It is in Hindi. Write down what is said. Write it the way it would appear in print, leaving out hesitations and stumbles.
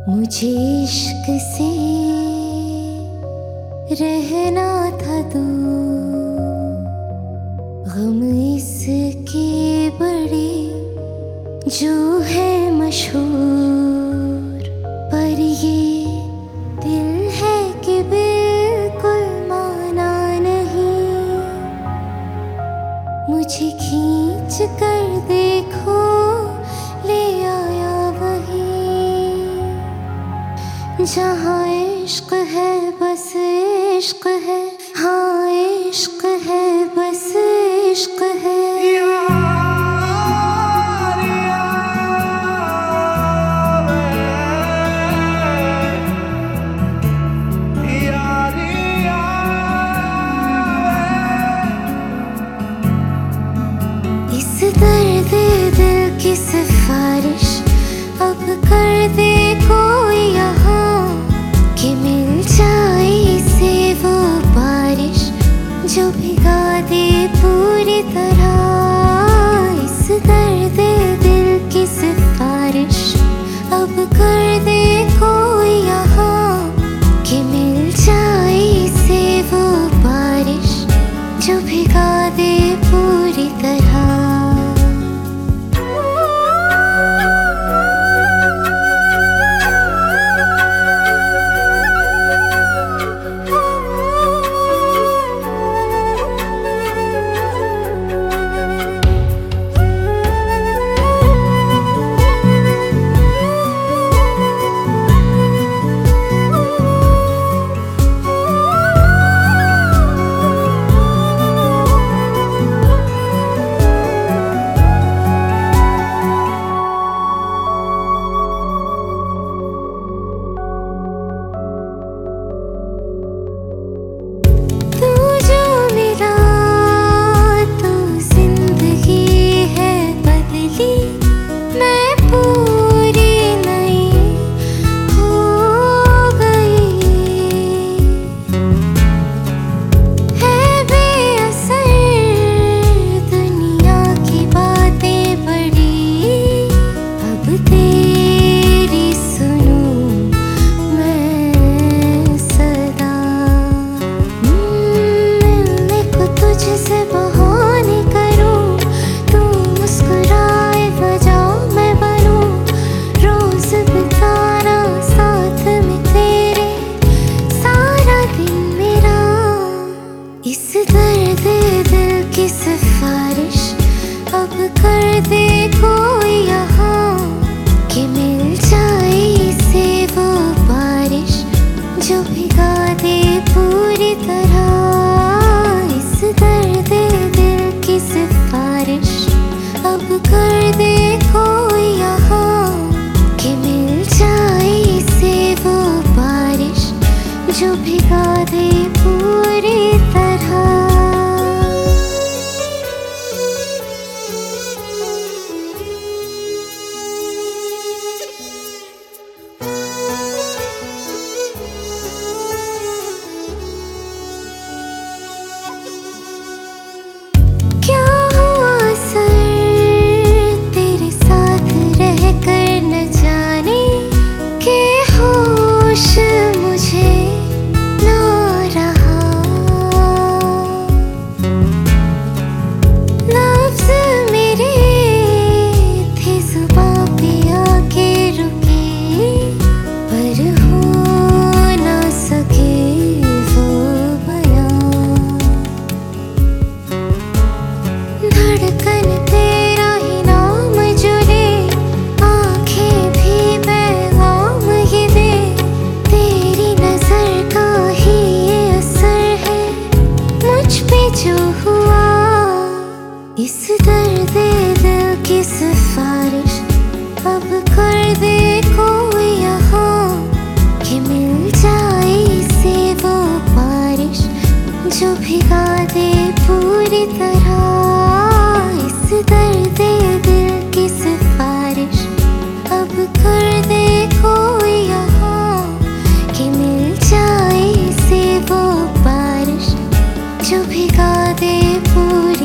मुझे इश्क से रहना था दूर, गम इसके बड़े जो है मशहूर, पर ये दिल है कि बिल्कुल माना नहीं। मुझे खींच कर देखो ले आया वही, जहाँ इश्क है बस इश्क है, हाँ इश्क है बस इश्क है। इस दर्द दिल की सिफारिश अब कर दे कोई यहाँ, कि मिल जाए इसे वो बारिश जो भिगा दे पूरी तरह। इस दर्द दिल की सिफारिश अब कर दे कोई यहाँ, कि मिल जाए इसे वो बारिश जो भिगा दे पूरी तरह। इस दर्द दिल की सिफारिश अब कर दे कोई यहाँ, कि मिल जाए इसे वो बारिश जो भिगा दे पूरी तरह। इस दर्द दिल की सिफारिश अब कर दे कोई यहाँ, कि मिल जाए इसे वो बारिश जो भिगा दे पूरी तरह। क्या हुआ सर तेरे साथ रह कर न जाने के होश मुझे ना रहा। लफ्ज़ मेरे थे ज़ुबां पे आके रुके, पर हो ना सके वो बयां। धड़कन तेरा ही नाम जुड़े, आँखें भी पैगाम ही दे, तेरी नजर का ही ये असर है मुझ पे जो हुआ। इस दर्द दिल की सिफारिश अब कर दे कोई यहाँ, कि मिल जाए इसे वो बारिश जो भिगा दे पूरी तरह। इस दर्द दिल की सिफारिश अब कर दे कोई यहाँ, कि मिल जाए इसे वो बारिश जो भिगा दे पूरी